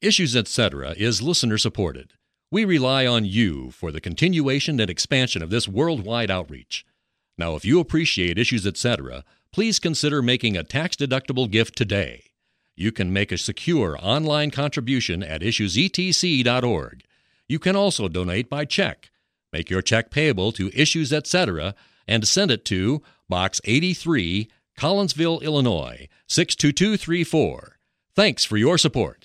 Issues Etc. is listener-supported. We rely on you for the continuation and expansion of this worldwide outreach. Now, if you appreciate Issues Etc., please consider making a tax-deductible gift today. You can make a secure online contribution at issuesetc.org. You can also donate by check. Make your check payable to Issues Etc. and send it to Box 83, Collinsville, Illinois, 62234. Thanks for your support.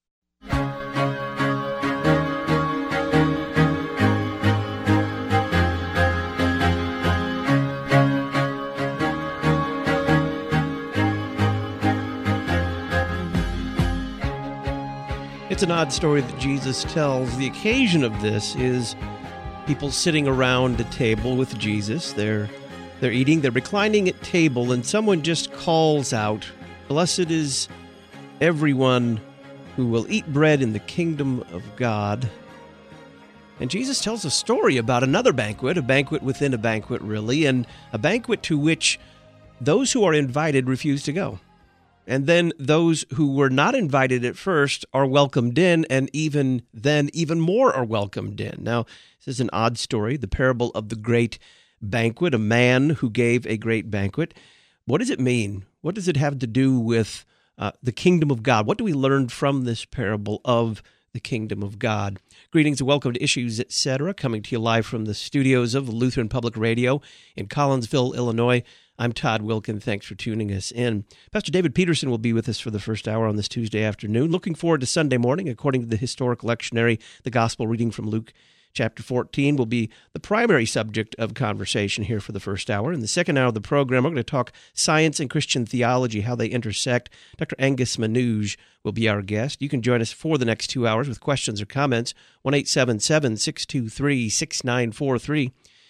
It's an odd story that Jesus tells. The occasion of this is people sitting around a table with Jesus. They're eating, they're reclining at table, and someone just calls out, "Blessed is everyone who will eat bread in the kingdom of God." And Jesus tells a story about another banquet, a banquet within a banquet, really, and a banquet to which those who are invited refuse to go. And then those who were not invited at first are welcomed in, and even then, even more are welcomed in. Now, this is an odd story, the parable of the great banquet, a man who gave a great banquet. What does it mean? What does it have to do with the kingdom of God? What do we learn from this parable of the kingdom of God? Greetings and welcome to Issues Etc., coming to you live from the studios of Lutheran Public Radio in Collinsville, Illinois. I'm Todd Wilkin. Thanks for tuning us in. Pastor David Peterson will be with us for the first hour on this Tuesday afternoon. Looking forward to Sunday morning. According to the historic lectionary, the gospel reading from Luke chapter 14 will be the primary subject of conversation here for the first hour. In the second hour of the program, we're going to talk science and Christian theology, how they intersect. Dr. Angus Manouge will be our guest. You can join us for the next 2 hours with questions or comments. 1-877-623-6943.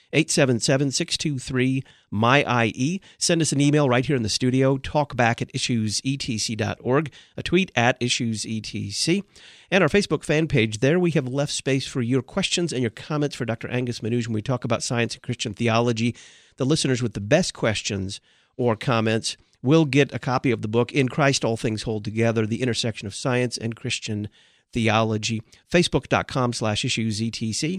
877-623-MY-IE. Send us an email right here in the studio, talkback@issuesetc.org, a tweet at issuesetc, and our Facebook fan page. There we have left space for your questions and your comments for Dr. Angus Manouge when we talk about science and Christian theology. The listeners with the best questions or comments will get a copy of the book, In Christ All Things Hold Together, The Intersection of Science and Christian Theology. Facebook.com/issuesetc.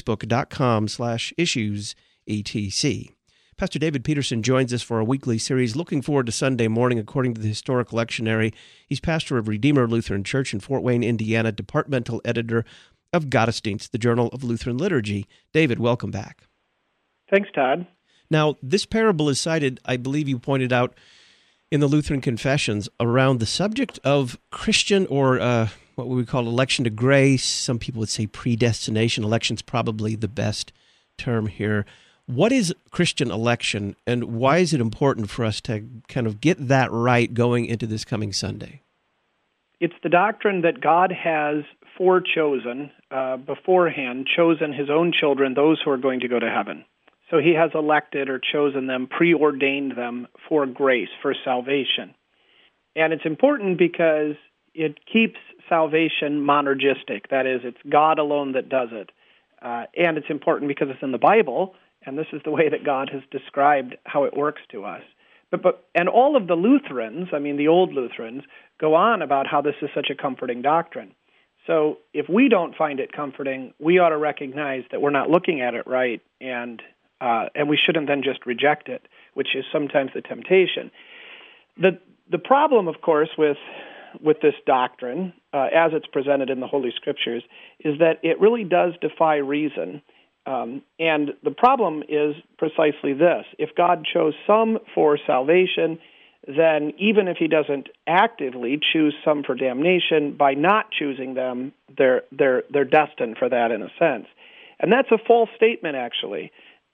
Facebook.com/issuesetc. Pastor David Peterson joins us for a weekly series. Looking forward to Sunday morning, according to the historic lectionary. He's pastor of Redeemer Lutheran Church in Fort Wayne, Indiana, departmental editor of Gottesdienst, the Journal of Lutheran Liturgy. David, welcome back. Thanks, Todd. Now, this parable is cited, I believe you pointed out, in the Lutheran Confessions around the subject of Christian or what we would call election to grace. Some people would say predestination. Election's probably the best term here. What is Christian election, and why is it important for us to kind of get that right going into this coming Sunday? It's the doctrine that God has forechosen, beforehand, chosen his own children, those who are going to go to heaven. So he has elected or chosen them, preordained them for grace, for salvation. And it's important because it keeps salvation monergistic. That is, it's God alone that does it. And it's important because it's in the Bible, and this is the way that God has described how it works to us. And all of the Lutherans, the old Lutherans, go on about how this is such a comforting doctrine. So if we don't find it comforting, we ought to recognize that we're not looking at it right, and we shouldn't then just reject it, which is sometimes the temptation. The problem, of course, with this doctrine, as it's presented in the Holy Scriptures, is that it really does defy reason. And the problem is precisely this. If God chose some for salvation, then even if he doesn't actively choose some for damnation, by not choosing them, they're destined for that in a sense. And that's a false statement, actually.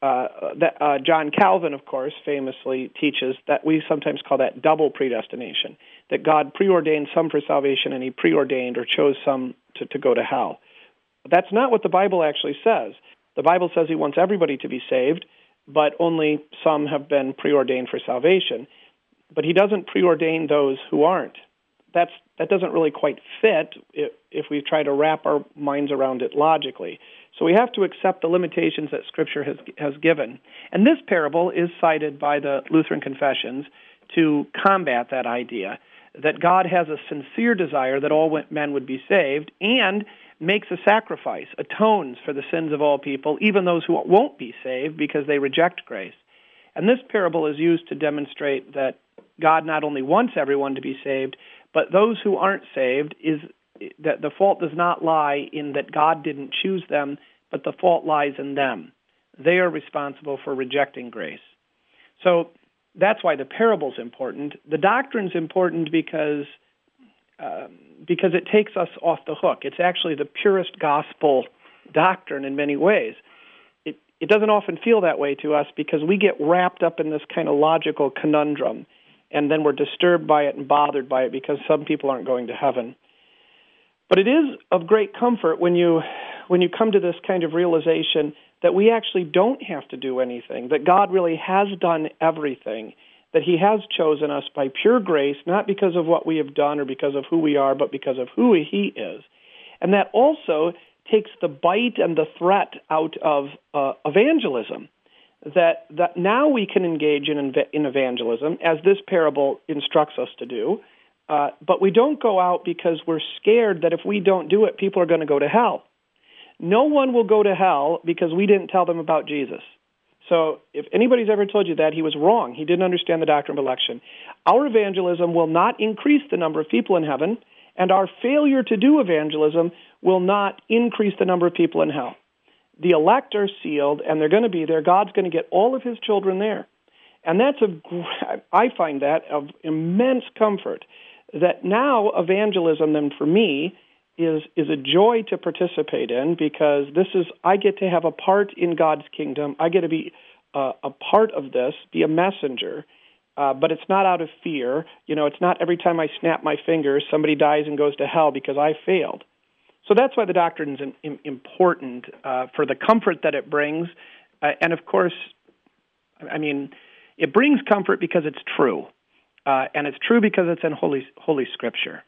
John Calvin, of course, famously teaches that we sometimes call that double predestination, that God preordained some for salvation and he preordained or chose some to go to hell. That's not what the Bible actually says. The Bible says he wants everybody to be saved, but only some have been preordained for salvation. But he doesn't preordain those who aren't. That doesn't really quite fit if we try to wrap our minds around it logically. So we have to accept the limitations that Scripture has given. And this parable is cited by the Lutheran Confessions to combat that idea, that God has a sincere desire that all men would be saved, and makes a sacrifice, atones for the sins of all people, even those who won't be saved because they reject grace. And this parable is used to demonstrate that God not only wants everyone to be saved, but those who aren't saved, is that the fault does not lie in that God didn't choose them, but the fault lies in them. They are responsible for rejecting grace. So that's why the parable's important. The doctrine's important because it takes us off the hook. It's actually the purest gospel doctrine in many ways. It doesn't often feel that way to us because we get wrapped up in this kind of logical conundrum, and then we're disturbed by it and bothered by it because some people aren't going to heaven. But it is of great comfort when you come to this kind of realization that we actually don't have to do anything, that God really has done everything, that he has chosen us by pure grace, not because of what we have done or because of who we are, but because of who he is. And that also takes the bite and the threat out of evangelism, that now we can engage in evangelism, as this parable instructs us to do, but we don't go out because we're scared that if we don't do it, people are going to go to hell. No one will go to hell because we didn't tell them about Jesus. So if anybody's ever told you that, he was wrong. He didn't understand the doctrine of election. Our evangelism will not increase the number of people in heaven, and our failure to do evangelism will not increase the number of people in hell. The elect are sealed, and they're going to be there. God's going to get all of his children there. And I find that of immense comfort, that now evangelism, then for me, is a joy to participate in, because I get to have a part in God's kingdom. I get to be a part of this, be a messenger, but it's not out of fear. It's not every time I snap my fingers, somebody dies and goes to hell because I failed. So that's why the doctrine is important for the comfort that it brings. And of course, it brings comfort because it's true. And it's true because it's in Holy Scripture.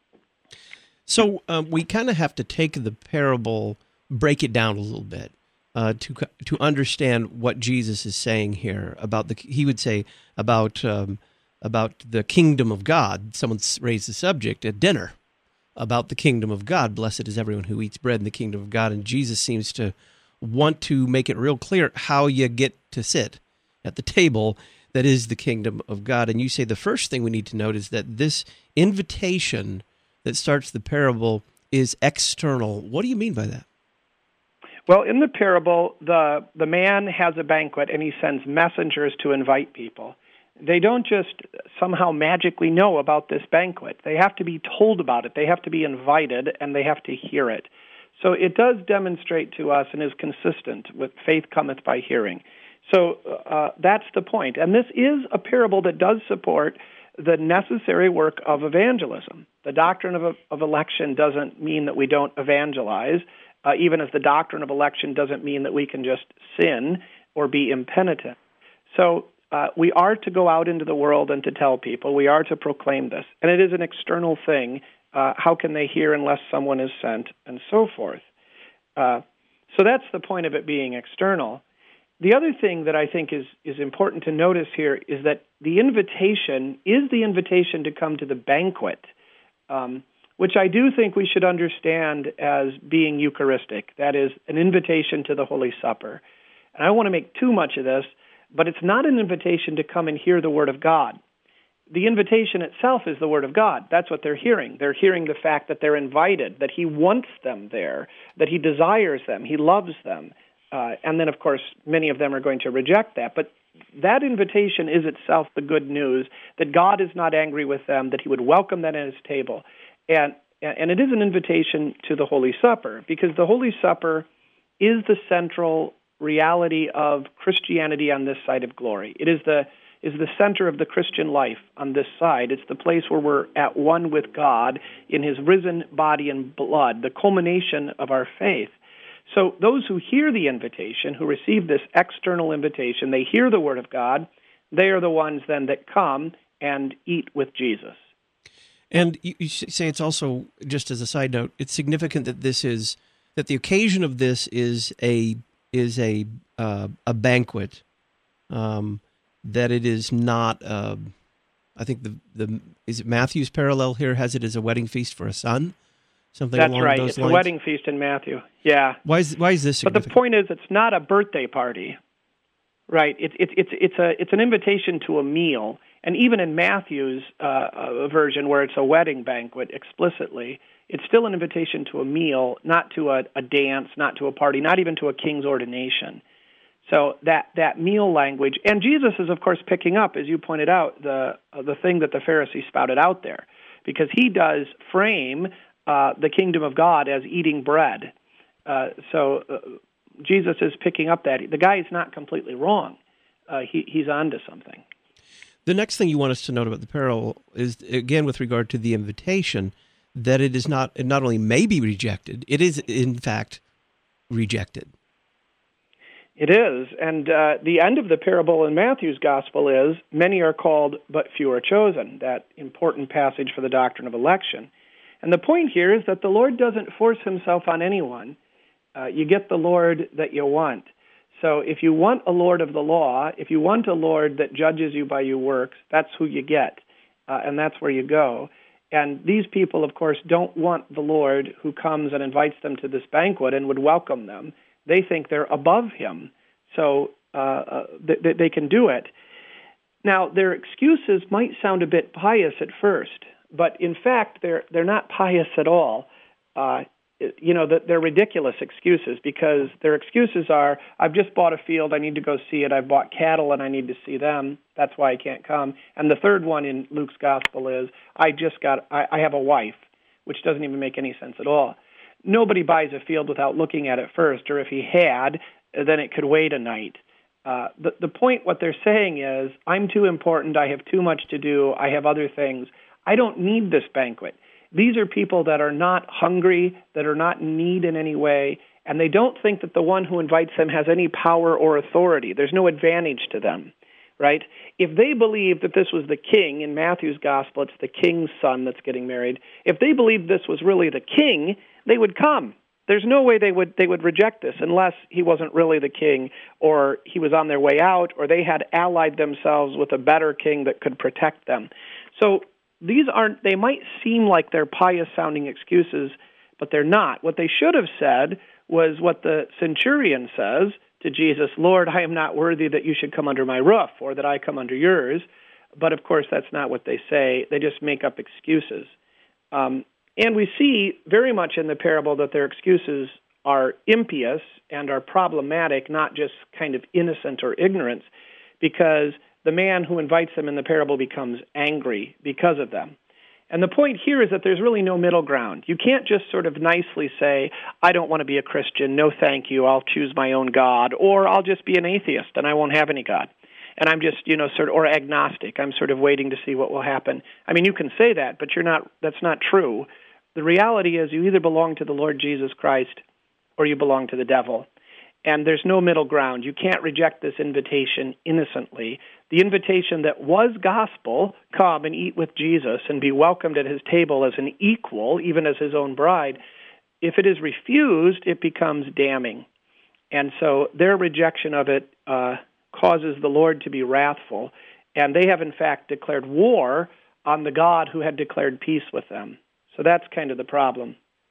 So we kind of have to take the parable, break it down a little bit to understand what Jesus is saying here about he would say about the kingdom of God. Someone raised the subject at dinner about the kingdom of God. Blessed is everyone who eats bread in the kingdom of God. And Jesus seems to want to make it real clear how you get to sit at the table that is the kingdom of God. And you say the first thing we need to note is that this invitation that starts the parable is external. What do you mean by that? Well, in the parable, the man has a banquet and he sends messengers to invite people. They don't just somehow magically know about this banquet. They have to be told about it. They have to be invited, and they have to hear it. So it does demonstrate to us and is consistent with faith cometh by hearing. So that's the point. And this is a parable that does support the necessary work of evangelism. The doctrine of election doesn't mean that we don't evangelize, even as the doctrine of election doesn't mean that we can just sin or be impenitent. So we are to go out into the world and to tell people. We are to proclaim this. And it is an external thing. How can they hear unless someone is sent, and so forth? So that's the point of it being external. The other thing that I think is important to notice here is that the invitation is the invitation to come to the banquet, which I do think we should understand as being Eucharistic. That is, an invitation to the Holy Supper. And I don't want to make too much of this, but it's not an invitation to come and hear the Word of God. The invitation itself is the Word of God. That's what they're hearing. They're hearing the fact that they're invited, that He wants them there, that He desires them, He loves them. And then, of course, many of them are going to reject that. But that invitation is itself the good news, that God is not angry with them, that He would welcome them at His table. And it is an invitation to the Holy Supper, because the Holy Supper is the central reality of Christianity on this side of glory. It is the center of the Christian life on this side. It's the place where we're at one with God in His risen body and blood, the culmination of our faith. So those who hear the invitation, who receive this external invitation, they hear the Word of God, they are the ones then that come and eat with Jesus. And you say it's also, just as a side note, it's significant that that the occasion of this is a banquet, that it is not I think is it Matthew's parallel here has it as a wedding feast for a son? Something That's along right. those It's lines? a wedding feast in Matthew. Yeah. Why is this significant? But the point is, it's not a birthday party, right? It's an invitation to a meal, and even in Matthew's version, where it's a wedding banquet explicitly, it's still an invitation to a meal, not to a dance, not to a party, not even to a king's ordination. So that meal language, and Jesus is of course picking up, as you pointed out, the thing that the Pharisees spouted out there, because he does frame the kingdom of God as eating bread. So Jesus is picking up that. The guy is not completely wrong. He's onto something. The next thing you want us to note about the parable is, again, with regard to the invitation, that it not only may be rejected, it is, in fact, rejected. It is. And the end of the parable in Matthew's gospel is, many are called, but few are chosen, that important passage for the doctrine of election. And the point here is that the Lord doesn't force himself on anyone. You get the Lord that you want. So if you want a Lord of the law, if you want a Lord that judges you by your works, that's who you get, and that's where you go. And these people, of course, don't want the Lord who comes and invites them to this banquet and would welcome them. They think they're above him, so they can do it. Now, their excuses might sound a bit pious at first, but in fact, they're not pious at all. They're ridiculous excuses, because their excuses are, I've just bought a field, I need to go see it. I've bought cattle, and I need to see them. That's why I can't come. And the third one in Luke's gospel is, I have a wife, which doesn't even make any sense at all. Nobody buys a field without looking at it first, or if he had, then it could wait a night. The point, what they're saying is, I'm too important, I have too much to do, I have other things. I don't need this banquet. These are people that are not hungry, that are not in need in any way, and they don't think that the one who invites them has any power or authority. There's no advantage to them, right? If they believed that this was the king, in Matthew's gospel, it's the king's son that's getting married. If they believed this was really the king, they would come. There's no way they would reject this unless he wasn't really the king, or he was on their way out, or they had allied themselves with a better king that could protect them. So they might seem like they're pious-sounding excuses, but they're not. What they should have said was what the centurion says to Jesus, Lord, I am not worthy that you should come under my roof, or that I come under yours. But of course, that's not what they say. They just make up excuses. And we see very much in the parable that their excuses are impious and are problematic, not just kind of innocent or ignorance, because the man who invites them in the parable becomes angry because of them. And the point here is that there's really no middle ground. You can't just sort of nicely say, I don't want to be a Christian, no thank you, I'll choose my own God, or I'll just be an atheist and I won't have any God. And I'm just, or agnostic, I'm sort of waiting to see what will happen. I mean, you can say that, but that's not true. The reality is you either belong to the Lord Jesus Christ or you belong to the devil. And there's no middle ground. You can't reject this invitation innocently. The invitation that was gospel, come and eat with Jesus and be welcomed at his table as an equal, even as his own bride, if it is refused, it becomes damning. And so their rejection of it causes the Lord to be wrathful. And they have, in fact, declared war on the God who had declared peace with them. So that's kind of the problem.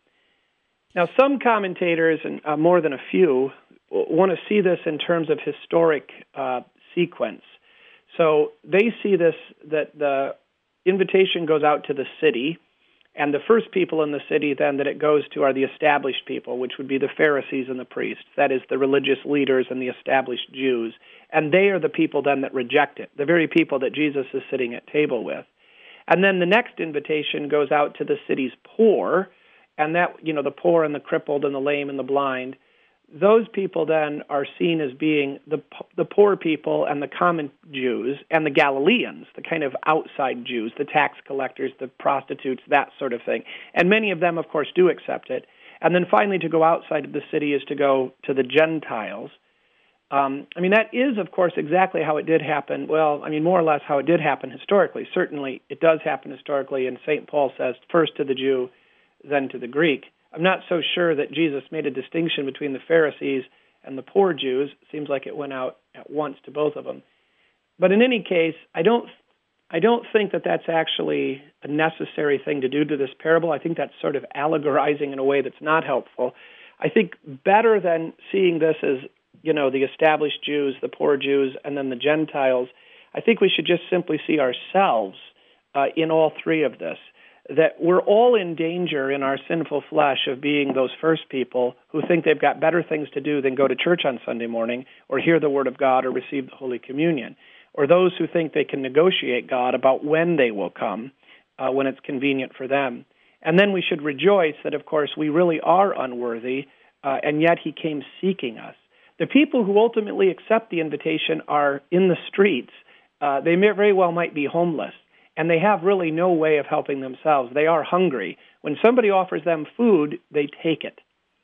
Now, some commentators, and more than a few, want to see this in terms of historic sequence. So they see this, that the invitation goes out to the city, and the first people in the city then that it goes to are the established people, which would be the Pharisees and the priests, that is, the religious leaders and the established Jews. And they are the people then that reject it, the very people that Jesus is sitting at table with. And then the next invitation goes out to the city's poor, and that, the poor and the crippled and the lame and the blind. Those people then are seen as being the poor people and the common Jews and the Galileans, the kind of outside Jews, the tax collectors, the prostitutes, that sort of thing. And many of them, of course, do accept it. And then finally to go outside of the city is to go to the Gentiles. That is, of course, exactly how it did happen. Well, more or less how it did happen historically. Certainly it does happen historically, and St. Paul says, first to the Jew, then to the Greek. I'm not so sure that Jesus made a distinction between the Pharisees and the poor Jews. It seems like it went out at once to both of them. But in any case, I don't I don't think that that's actually a necessary thing to do to this parable. I think that's sort of allegorizing in a way that's not helpful. I think better than seeing this as, the established Jews, the poor Jews, and then the Gentiles, I think we should just simply see ourselves in all three of this, that we're all in danger in our sinful flesh of being those first people who think they've got better things to do than go to church on Sunday morning or hear the Word of God or receive the Holy Communion, or those who think they can negotiate God about when they will come, when it's convenient for them. And then we should rejoice that, of course, we really are unworthy, and yet He came seeking us. The people who ultimately accept the invitation are in the streets. They very well might be homeless, and they have really no way of helping themselves. They are hungry. When somebody offers them food, they take it.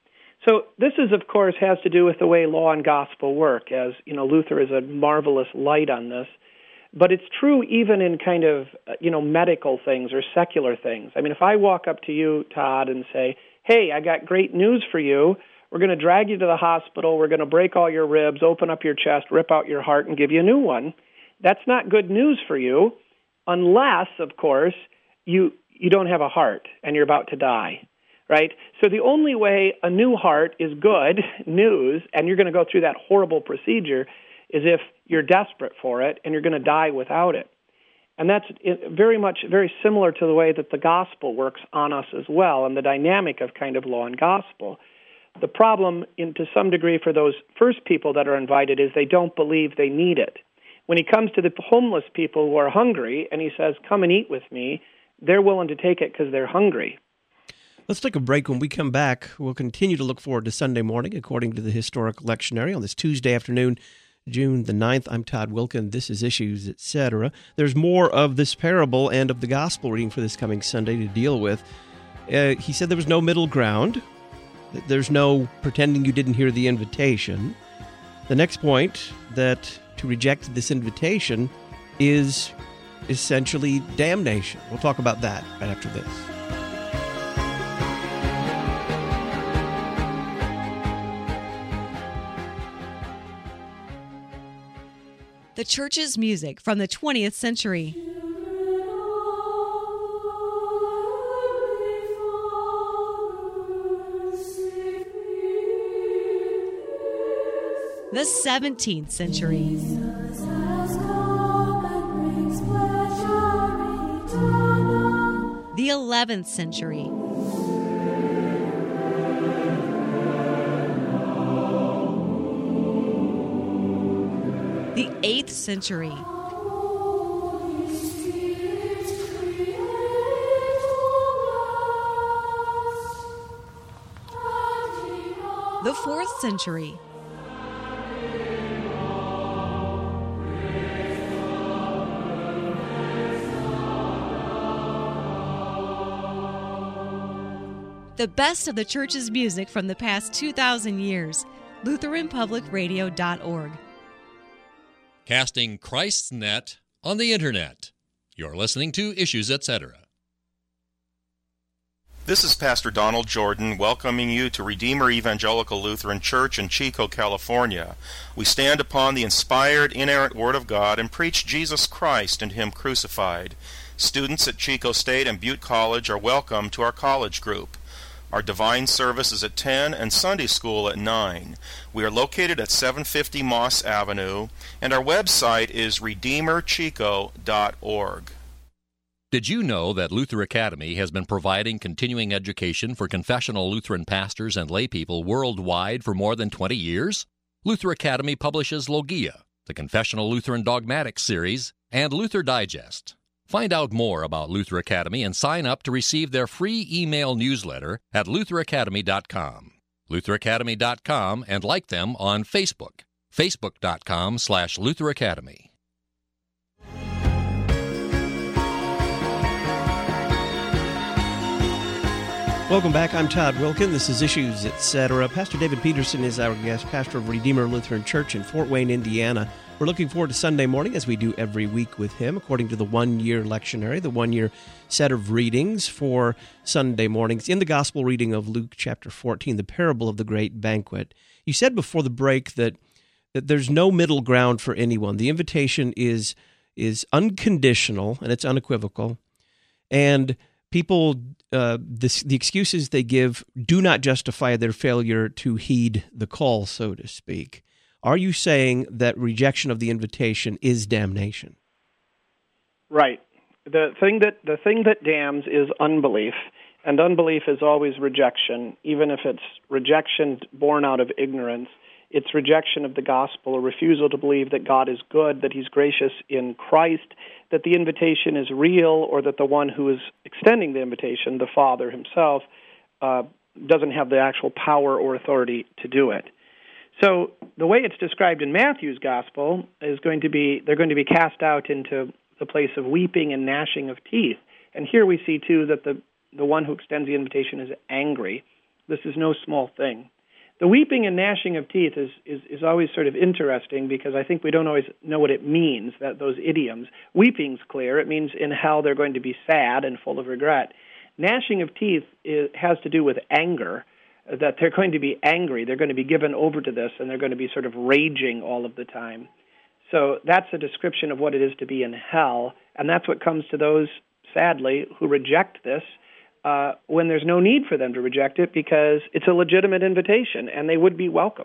So this is, of course, has to do with the way law and gospel work, as Luther is a marvelous light on this. But it's true even in kind of, medical things or secular things. I mean, if I walk up to you, Todd, and say, hey, I got great news for you. We're going to drag you to the hospital. We're going to break all your ribs, open up your chest, rip out your heart, and give you a new one. That's not good news for you unless, of course, you don't have a heart and you're about to die, right? So the only way a new heart is good news, and you're going to go through that horrible procedure, is if you're desperate for it and you're going to die without it. And that's very similar to the way that the gospel works on us as well, and the dynamic of kind of law and gospel. The problem, to some degree, for those first people that are invited is they don't believe they need it. When he comes to the homeless people who are hungry and he says, come and eat with me, they're willing to take it because they're hungry. Let's take a break. When we come back, we'll continue to look forward to Sunday morning, according to the Historical Lectionary, on this Tuesday afternoon, June the 9th. I'm Todd Wilken. This is Issues, Etc. There's more of this parable and of the gospel reading for this coming Sunday to deal with. He said there was no middle ground. There's no pretending you didn't hear the invitation. The next point, that to reject this invitation is essentially damnation. We'll talk about that right after this. The church's music from the 20th century. The 17th century. The 11th century. The 8th century. The 4th century. The best of the church's music from the past 2,000 years. LutheranPublicRadio.org. Casting Christ's net on the Internet. You're listening to Issues, Etc. This is Pastor Donald Jordan welcoming you to Redeemer Evangelical Lutheran Church in Chico, California. We stand upon the inspired, inerrant Word of God and preach Jesus Christ and Him crucified. Students at Chico State and Butte College are welcome to our college group. Our divine service is at 10 and Sunday school at 9. We are located at 750 Moss Avenue, and our website is redeemerchico.org. Did you know that Luther Academy has been providing continuing education for confessional Lutheran pastors and laypeople worldwide for more than 20 years? Luther Academy publishes Logia, the Confessional Lutheran Dogmatics series, and Luther Digest. Find out more about Luther Academy and sign up to receive their free email newsletter at lutheracademy.com. lutheracademy.com, and like them on Facebook, facebook.com/Luther Academy. Welcome back. I'm Todd Wilken. This is Issues, Etc. Pastor David Peterson is our guest, pastor of Redeemer Lutheran Church in Fort Wayne, Indiana. We're looking forward to Sunday morning, as we do every week with him, according to the one-year lectionary, the one-year set of readings for Sunday mornings in the gospel reading of Luke chapter 14, the parable of the great banquet. You said before the break that there's no middle ground for anyone. The invitation is is unconditional and it's unequivocal, and people, the excuses they give do not justify their failure to heed the call, so to speak. Are you saying that rejection of the invitation is damnation? Right. The thing that damns is unbelief, and unbelief is always rejection, even if it's rejection born out of ignorance. It's rejection of the gospel, a refusal to believe that God is good, that he's gracious in Christ, that the invitation is real, or that the one who is extending the invitation, the Father himself, doesn't have the actual power or authority to do it. So the way it's described in Matthew's gospel is they're going to be cast out into the place of weeping and gnashing of teeth. And here we see, too, that the one who extends the invitation is angry. This is no small thing. The weeping and gnashing of teeth is always sort of interesting because I think we don't always know what it means, those idioms. Weeping's clear. It means in hell they're going to be sad and full of regret. Gnashing of teeth has to do with anger, that they're going to be angry. They're going to be given over to this, and they're going to be sort of raging all of the time. So that's a description of what it is to be in hell, and that's what comes to those, sadly, who reject this, when there's no need for them to reject it because it's a legitimate invitation and they would be welcome.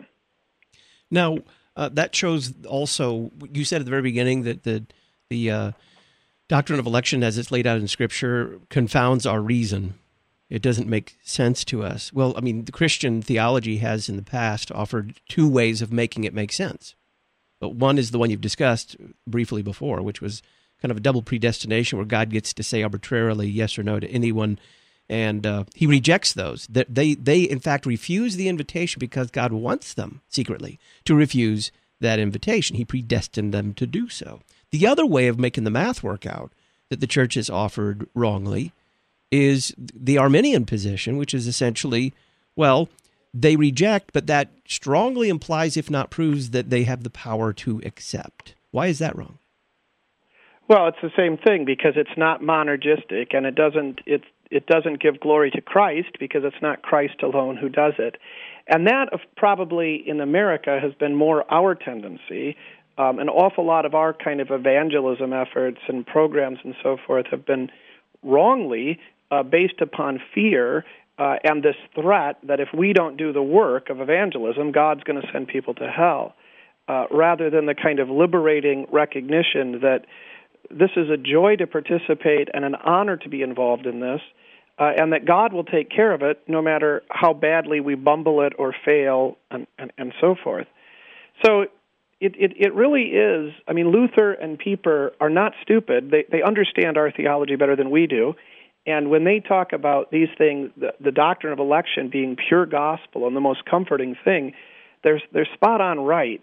Now, that shows also, you said at the very beginning that the doctrine of election as it's laid out in Scripture confounds our reason. It doesn't make sense to us. Well, I mean, the Christian theology has in the past offered two ways of making it make sense. But one is the one you've discussed briefly before, which was kind of a double predestination where God gets to say arbitrarily yes or no to anyone. And he rejects those. They in fact refuse the invitation because God wants them secretly to refuse that invitation. He predestined them to do so. The other way of making the math work out that the church has offered wrongly is the Arminian position, which is essentially, well, they reject, but that strongly implies, if not proves, that they have the power to accept. Why is that wrong? Well, it's the same thing because it's not monergistic, and it doesn't give glory to Christ because it's not Christ alone who does it. And that probably in America has been more our tendency. An awful lot of our kind of evangelism efforts and programs and so forth have been wrongly based upon fear and this threat that if we don't do the work of evangelism, God's going to send people to hell, rather than the kind of liberating recognition that this is a joy to participate and an honor to be involved in this, and that God will take care of it no matter how badly we bumble it or fail and so forth. So it really is, I mean, Luther and Pieper are not stupid. They understand our theology better than we do. And when they talk about these things, the doctrine of election being pure gospel and the most comforting thing, they're spot on right.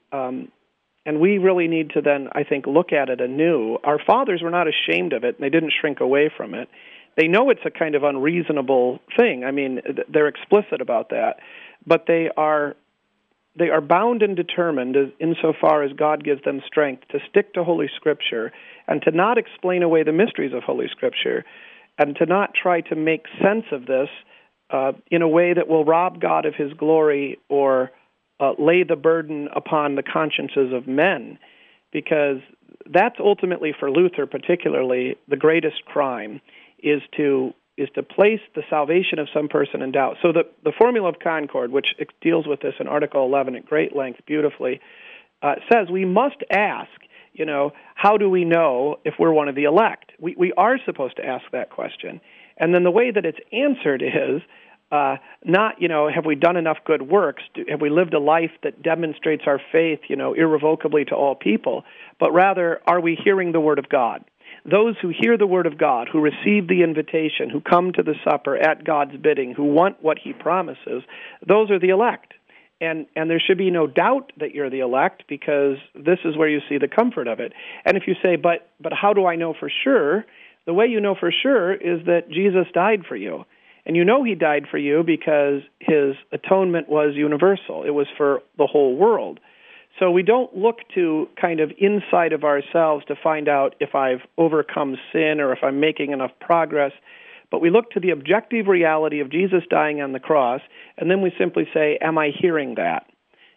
And we really need to then, I think, look at it anew. Our fathers were not ashamed of it, and they didn't shrink away from it. They know it's a kind of unreasonable thing. I mean, they're explicit about that. But they are bound and determined, insofar as God gives them strength, to stick to Holy Scripture and to not explain away the mysteries of Holy Scripture and to not try to make sense of this in a way that will rob God of his glory or lay the burden upon the consciences of men, because that's ultimately, for Luther particularly, the greatest crime, is to place the salvation of some person in doubt. So the Formula of Concord, which deals with this in Article 11 at great length beautifully, says we must ask, how do we know if we're one of the elect? We are supposed to ask that question. And then the way that it's answered is not, have we done enough good works? Have we lived a life that demonstrates our faith, irrevocably to all people? But rather, are we hearing the Word of God? Those who hear the Word of God, who receive the invitation, who come to the supper at God's bidding, who want what He promises, those are the elect. And there should be no doubt that you're the elect, because this is where you see the comfort of it. And if you say, but how do I know for sure? The way you know for sure is that Jesus died for you. And you know he died for you because his atonement was universal. It was for the whole world. So we don't look to kind of inside of ourselves to find out if I've overcome sin or if I'm making enough progress, but we look to the objective reality of Jesus dying on the cross, and then we simply say, am I hearing that?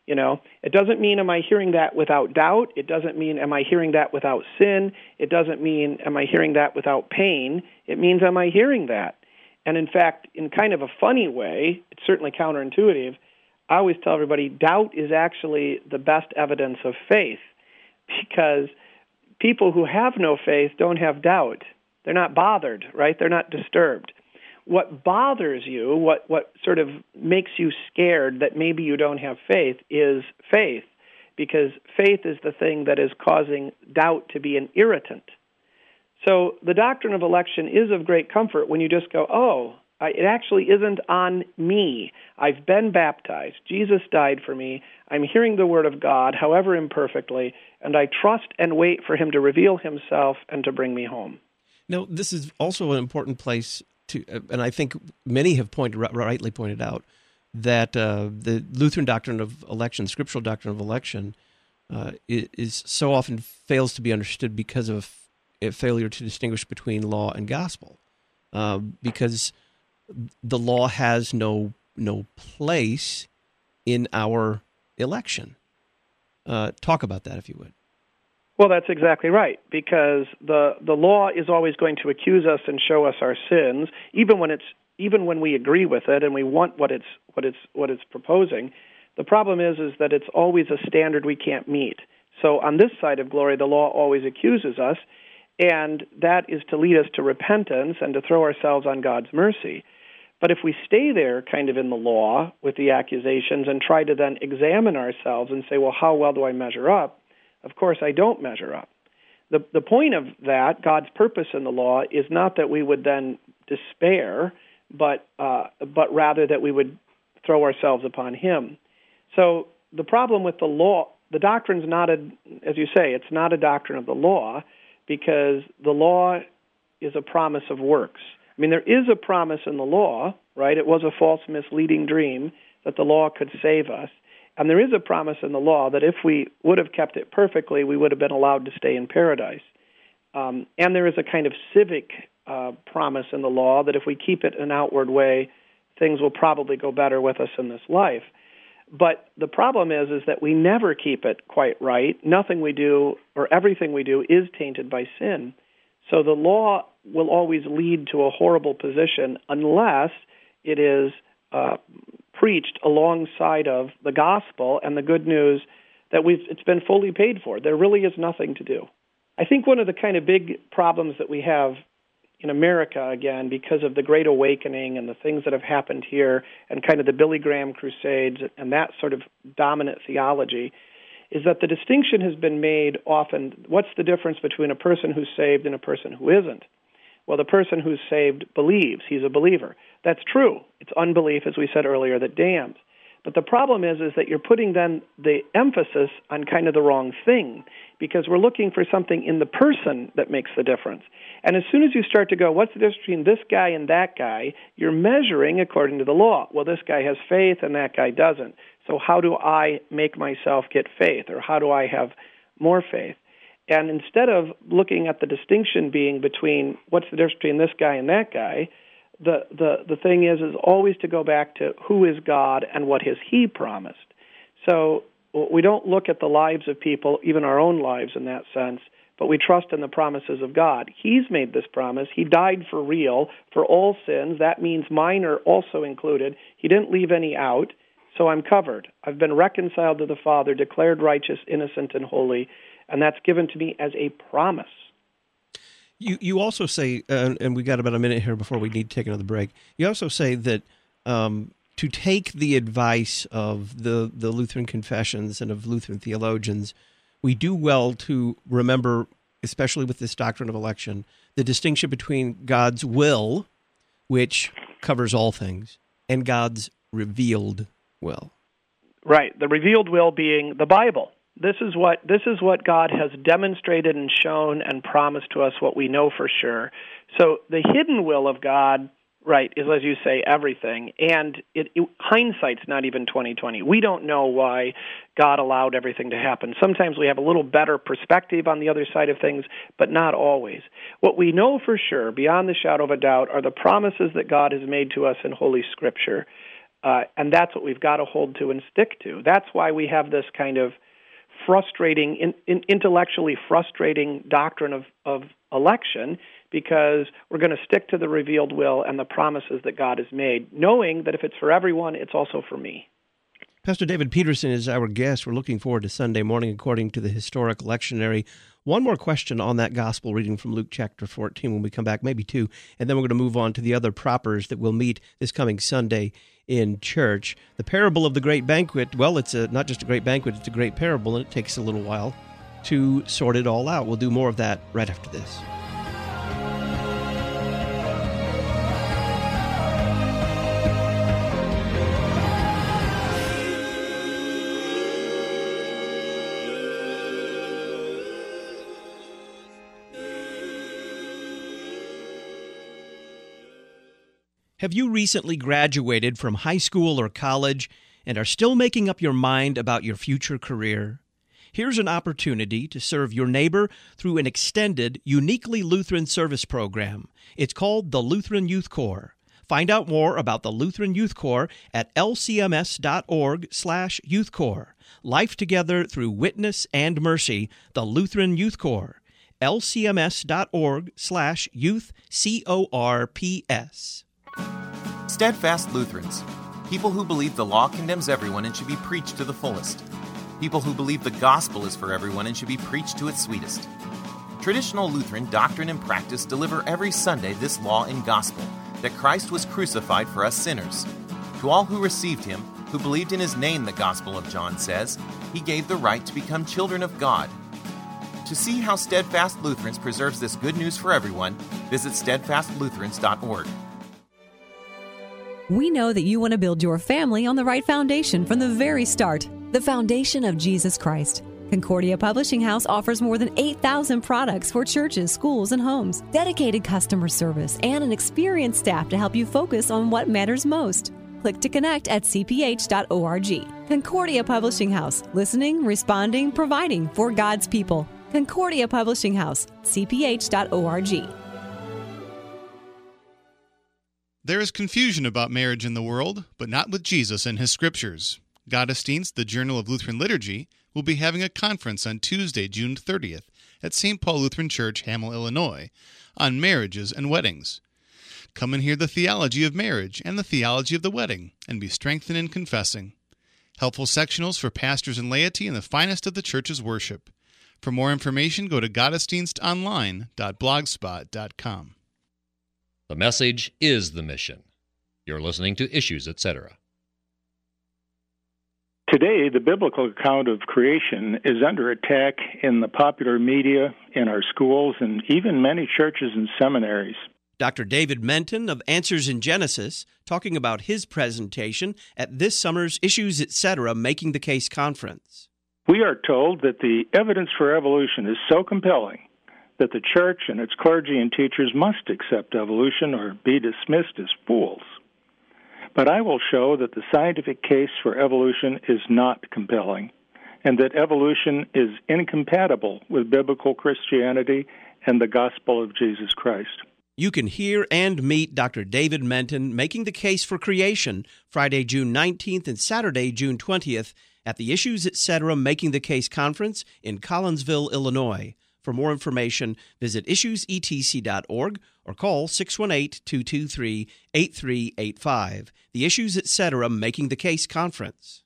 It doesn't mean am I hearing that without doubt. It doesn't mean am I hearing that without sin. It doesn't mean am I hearing that without pain. It means am I hearing that? And in fact, in kind of a funny way, it's certainly counterintuitive, I always tell everybody doubt is actually the best evidence of faith, because people who have no faith don't have doubt. They're not bothered, right? They're not disturbed. What bothers you, what sort of makes you scared that maybe you don't have faith is faith, because faith is the thing that is causing doubt to be an irritant. So the doctrine of election is of great comfort when you just go, it actually isn't on me. I've been baptized. Jesus died for me. I'm hearing the Word of God, however imperfectly, and I trust and wait for Him to reveal Himself and to bring me home. Now, this is also an important place to, and I think many have rightly pointed out, that the Lutheran doctrine of election, scriptural doctrine of election, is so often fails to be understood because of a failure to distinguish between law and gospel, because the law has no place in our election. Talk about that, if you would. Well, that's exactly right, because the law is always going to accuse us and show us our sins, even when we agree with it and we want what it's proposing. The problem is that it's always a standard we can't meet. So on this side of glory, the law always accuses us, and that is to lead us to repentance and to throw ourselves on God's mercy. But if we stay there kind of in the law with the accusations and try to then examine ourselves and say, well, how well do I measure up? Of course, I don't measure up. The point of that, God's purpose in the law, is not that we would then despair, but rather that we would throw ourselves upon Him. So the problem with the law, the doctrine's not as you say, it's not a doctrine of the law, because the law is a promise of works. I mean, there is a promise in the law, right? It was a false, misleading dream that the law could save us. And there is a promise in the law that if we would have kept it perfectly, we would have been allowed to stay in paradise. And there is a kind of civic promise in the law that if we keep it in an outward way, things will probably go better with us in this life. But the problem is that we never keep it quite right. Nothing we do or everything we do is tainted by sin. So the law will always lead to a horrible position unless it is preached alongside of the gospel and the good news that it's been fully paid for. There really is nothing to do. I think one of the kind of big problems that we have in America, again, because of the Great Awakening and the things that have happened here and kind of the Billy Graham Crusades and that sort of dominant theology, is that the distinction has been made often, what's the difference between a person who's saved and a person who isn't? Well, the person who's saved believes. He's a believer. That's true. It's unbelief, as we said earlier, that damns. But the problem is that you're putting then the emphasis on kind of the wrong thing, because we're looking for something in the person that makes the difference. And as soon as you start to go, what's the difference between this guy and that guy, you're measuring according to the law. Well, this guy has faith and that guy doesn't. So how do I make myself get faith, or how do I have more faith? And instead of looking at the distinction being between what's the difference between this guy and that guy, the thing is always to go back to who is God and what has He promised. So we don't look at the lives of people, even our own lives in that sense, but we trust in the promises of God. He's made this promise. He died for real for all sins. That means mine are also included. He didn't leave any out, so I'm covered. I've been reconciled to the Father, declared righteous, innocent, and holy, and that's given to me as a promise. You also say, and we got about a minute here before we need to take another break, you also say that to take the advice of the Lutheran confessions and of Lutheran theologians, we do well to remember, especially with this doctrine of election, the distinction between God's will, which covers all things, and God's revealed will. Right, the revealed will being the Bible. This is what God has demonstrated and shown and promised to us, what we know for sure. So the hidden will of God, right, is, as you say, everything. And hindsight's not even 20/20. We don't know why God allowed everything to happen. Sometimes we have a little better perspective on the other side of things, but not always. What we know for sure, beyond the shadow of a doubt, are the promises that God has made to us in Holy Scripture. And that's what we've got to hold to and stick to. That's why we have this kind of frustrating, intellectually frustrating doctrine of election, because we're going to stick to the revealed will and the promises that God has made, knowing that if it's for everyone, it's also for me. Pastor David Peterson is our guest. We're looking forward to Sunday morning according to the historic lectionary. One more question on that gospel reading from Luke chapter 14 when we come back, maybe two, and then we're going to move on to the other propers that we'll meet this coming Sunday in church. The parable of the great banquet, well, it's not just a great banquet, it's a great parable, and it takes a little while to sort it all out. We'll do more of that right after this. Have you recently graduated from high school or college and are still making up your mind about your future career? Here's an opportunity to serve your neighbor through an extended, uniquely Lutheran service program. It's called the Lutheran Youth Corps. Find out more about the Lutheran Youth Corps at lcms.org/Youth Corps. Life together through witness and mercy, the Lutheran Youth Corps. lcms.org/Youth CORPS. Steadfast Lutherans, people who believe the law condemns everyone and should be preached to the fullest. People who believe the gospel is for everyone and should be preached to its sweetest. Traditional Lutheran doctrine and practice deliver every Sunday this law and gospel, that Christ was crucified for us sinners. To all who received him, who believed in his name, the Gospel of John says, he gave the right to become children of God. To see how Steadfast Lutherans preserves this good news for everyone, visit steadfastlutherans.org. We know that you want to build your family on the right foundation from the very start, the foundation of Jesus Christ. Concordia Publishing House offers more than 8,000 products for churches, schools, and homes, dedicated customer service, and an experienced staff to help you focus on what matters most. Click to connect at cph.org. Concordia Publishing House, listening, responding, providing for God's people. Concordia Publishing House, cph.org. There is confusion about marriage in the world, but not with Jesus and his scriptures. Gottesdienst, the Journal of Lutheran Liturgy, will be having a conference on Tuesday, June 30th at St. Paul Lutheran Church, Hamel, Illinois, on marriages and weddings. Come and hear the theology of marriage and the theology of the wedding, and be strengthened in confessing. Helpful sectionals for pastors and laity and the finest of the church's worship. For more information, go to gottesdienstonline.blogspot.com. The message is the mission. You're listening to Issues, Etc. Today, the biblical account of creation is under attack in the popular media, in our schools, and even many churches and seminaries. Dr. David Menton of Answers in Genesis, talking about his presentation at this summer's Issues, Etc. Making the Case conference. We are told that the evidence for evolution is so compelling that the church and its clergy and teachers must accept evolution or be dismissed as fools. But I will show that the scientific case for evolution is not compelling, and that evolution is incompatible with biblical Christianity and the gospel of Jesus Christ. You can hear and meet Dr. David Menton making the case for creation Friday, June 19th and Saturday, June 20th at the Issues, Etc. Making the Case conference in Collinsville, Illinois. For more information, visit issuesetc.org or call 618-223-8385. The Issues, Etc. Making the Case conference.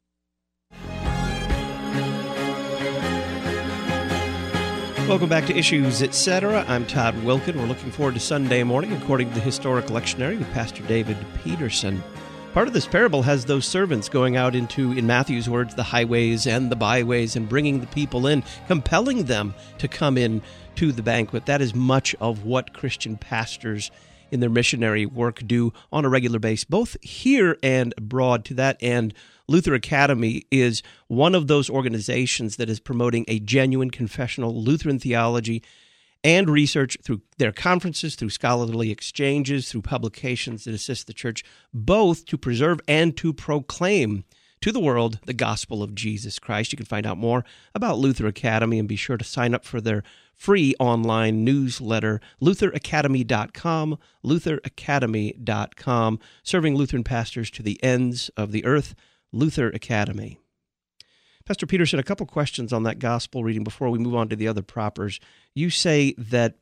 Welcome back to Issues, Etc. I'm Todd Wilkin. We're looking forward to Sunday morning, according to the historic lectionary with Pastor David Peterson. Part of this parable has those servants going out into, in Matthew's words, the highways and the byways and bringing the people in, compelling them to come in to the banquet. That is much of what Christian pastors in their missionary work do on a regular basis, both here and abroad. To that end, Luther Academy is one of those organizations that is promoting a genuine confessional Lutheran theology and research through their conferences, through scholarly exchanges, through publications that assist the church, both to preserve and to proclaim to the world the gospel of Jesus Christ. You can find out more about Luther Academy and be sure to sign up for their free online newsletter, lutheracademy.com, lutheracademy.com, serving Lutheran pastors to the ends of the earth, Luther Academy. Pastor Peterson, a couple questions on that gospel reading before we move on to the other propers. You say that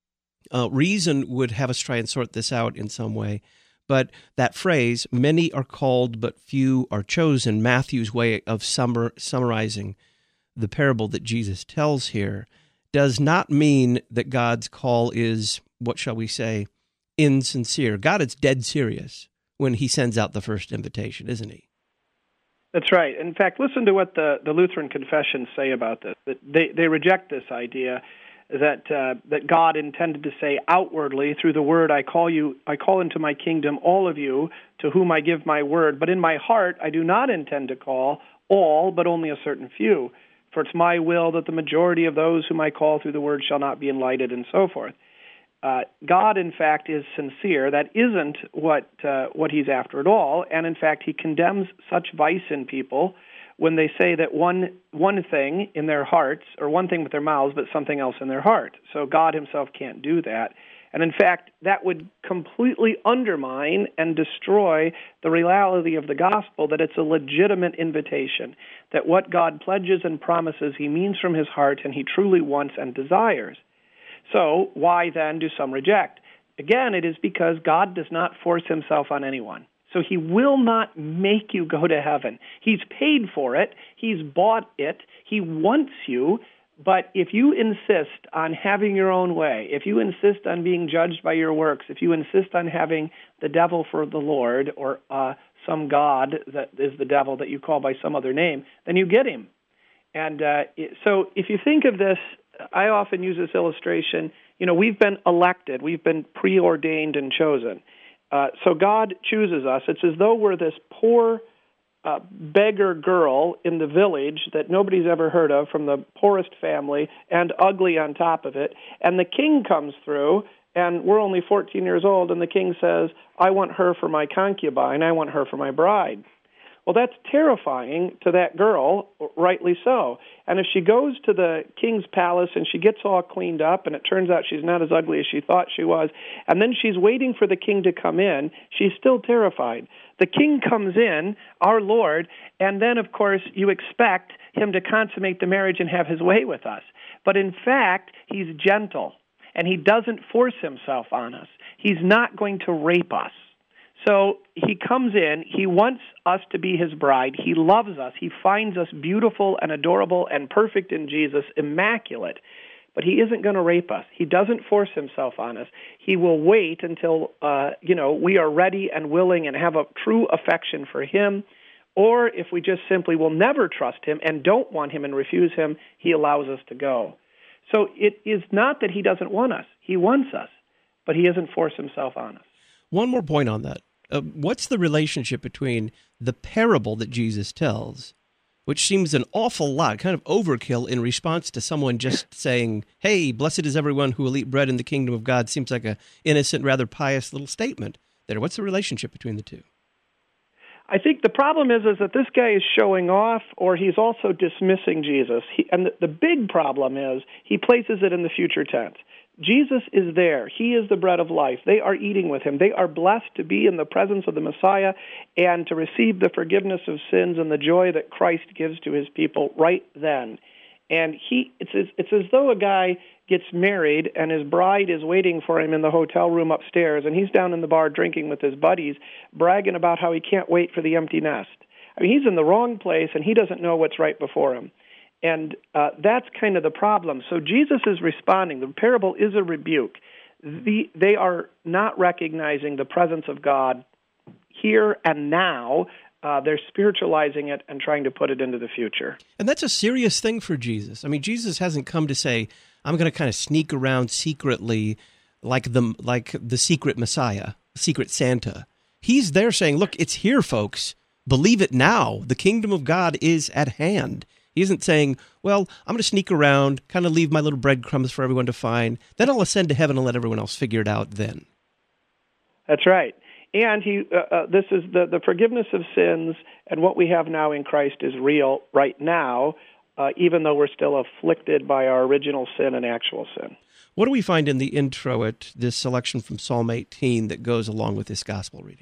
reason would have us try and sort this out in some way, but that phrase, many are called but few are chosen, Matthew's way of summarizing the parable that Jesus tells here, does not mean that God's call is, what shall we say, insincere. God is dead serious when he sends out the first invitation, isn't he? That's right. In fact, listen to what the Lutheran confessions say about this. That they reject this idea that God intended to say outwardly through the word, I call into my kingdom all of you to whom I give my word, but in my heart I do not intend to call all, but only a certain few. For it's my will that the majority of those whom I call through the word shall not be enlightened, and so forth. God, in fact, is sincere. That isn't what he's after at all, and in fact, he condemns such vice in people when they say that one thing in their hearts, or one thing with their mouths, but something else in their heart. So God himself can't do that. And in fact, that would completely undermine and destroy the reality of the gospel, that it's a legitimate invitation, that what God pledges and promises he means from his heart and he truly wants and desires. So why then do some reject? Again, it is because God does not force himself on anyone. So he will not make you go to heaven. He's paid for it. He's bought it. He wants you. But if you insist on having your own way, if you insist on being judged by your works, if you insist on having the devil for the Lord, or some god that is the devil that you call by some other name, then you get him. And so if you think of this, I often use this illustration. We've been elected. We've been preordained and chosen. So God chooses us. It's as though we're this poor beggar girl in the village that nobody's ever heard of, from the poorest family, and ugly on top of it. And the king comes through, and we're only 14 years old, and the king says, I want her for my concubine. I want her for my bride. Well, that's terrifying to that girl, rightly so. And if she goes to the king's palace and she gets all cleaned up and it turns out she's not as ugly as she thought she was, and then she's waiting for the king to come in, she's still terrified. The king comes in, our Lord, and then, of course, you expect him to consummate the marriage and have his way with us. But in fact, he's gentle, and he doesn't force himself on us. He's not going to rape us. So he comes in, he wants us to be his bride, he loves us, he finds us beautiful and adorable and perfect in Jesus, immaculate, but he isn't going to rape us. He doesn't force himself on us. He will wait until, we are ready and willing and have a true affection for him, or if we just simply will never trust him and don't want him and refuse him, he allows us to go. So it is not that he doesn't want us. He wants us, but he doesn't force himself on us. One more point on that. What's the relationship between the parable that Jesus tells, which seems an awful lot, kind of overkill in response to someone just saying, hey, blessed is everyone who will eat bread in the kingdom of God, seems like a innocent, rather pious little statement there. What's the relationship between the two? I think the problem is that this guy is showing off, or he's also dismissing Jesus. And the big problem is he places it in the future tense. Jesus is there. He is the bread of life. They are eating with him. They are blessed to be in the presence of the Messiah and to receive the forgiveness of sins and the joy that Christ gives to his people right then. And it's as though a guy gets married and his bride is waiting for him in the hotel room upstairs, and he's down in the bar drinking with his buddies, bragging about how he can't wait for the empty nest. I mean, he's in the wrong place, and he doesn't know what's right before him. And that's kind of the problem. So Jesus is responding. The parable is a rebuke. They are not recognizing the presence of God here and now. They're spiritualizing it and trying to put it into the future. And that's a serious thing for Jesus. I mean, Jesus hasn't come to say, I'm going to kind of sneak around secretly like the secret Messiah, secret Santa. He's there saying, look, it's here, folks. Believe it now. The kingdom of God is at hand. He isn't saying, well, I'm going to sneak around, kind of leave my little breadcrumbs for everyone to find, then I'll ascend to heaven and let everyone else figure it out then. That's right. And this is the forgiveness of sins, and what we have now in Christ is real right now. even though we're still afflicted by our original sin and actual sin. What do we find in the intro at this selection from Psalm 18 that goes along with this gospel reading?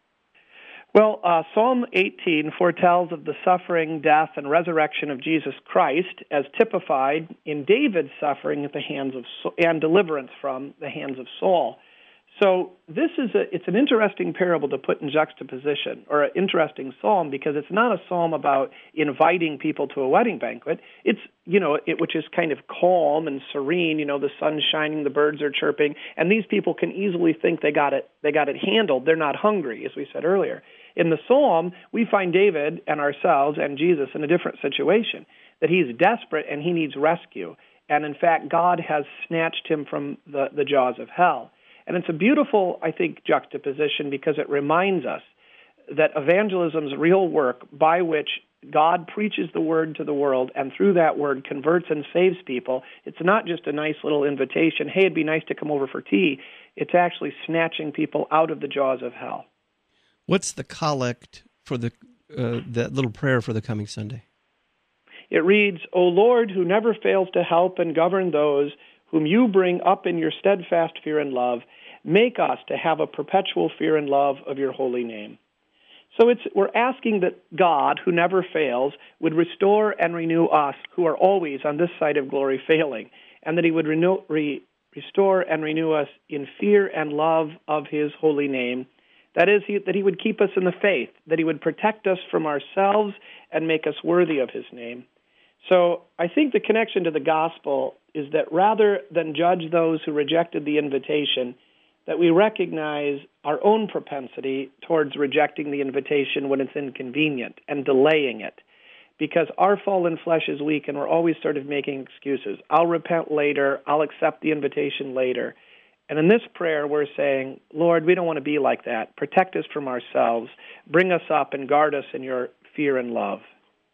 Well, Psalm 18 foretells of the suffering, death, and resurrection of Jesus Christ as typified in David's suffering at the hands of and deliverance from the hands of Saul. So it's an interesting parable to put in juxtaposition, or an interesting psalm, because it's not a psalm about inviting people to a wedding banquet. It's, which is kind of calm and serene, the sun's shining, the birds are chirping, and these people can easily think they got it handled. They're not hungry, as we said earlier. In the psalm, we find David and ourselves and Jesus in a different situation, that he's desperate and he needs rescue. And in fact, God has snatched him from the jaws of hell. And it's a beautiful, I think, juxtaposition, because it reminds us that evangelism's real work, by which God preaches the word to the world and through that word converts and saves people, it's not just a nice little invitation, hey, it'd be nice to come over for tea. It's actually snatching people out of the jaws of hell. What's the collect for that little prayer for the coming Sunday? It reads, O Lord, who never fails to help and govern those whom you bring up in your steadfast fear and love, make us to have a perpetual fear and love of your holy name. So we're asking that God, who never fails, would restore and renew us, who are always on this side of glory failing, and that he would restore and renew us in fear and love of his holy name. That is, that he would keep us in the faith, that he would protect us from ourselves and make us worthy of his name. So I think the connection to the gospel is that rather than judge those who rejected the invitation, that we recognize our own propensity towards rejecting the invitation when it's inconvenient and delaying it. Because our fallen flesh is weak and we're always sort of making excuses. I'll repent later. I'll accept the invitation later. And in this prayer, we're saying, Lord, we don't want to be like that. Protect us from ourselves. Bring us up and guard us in your fear and love.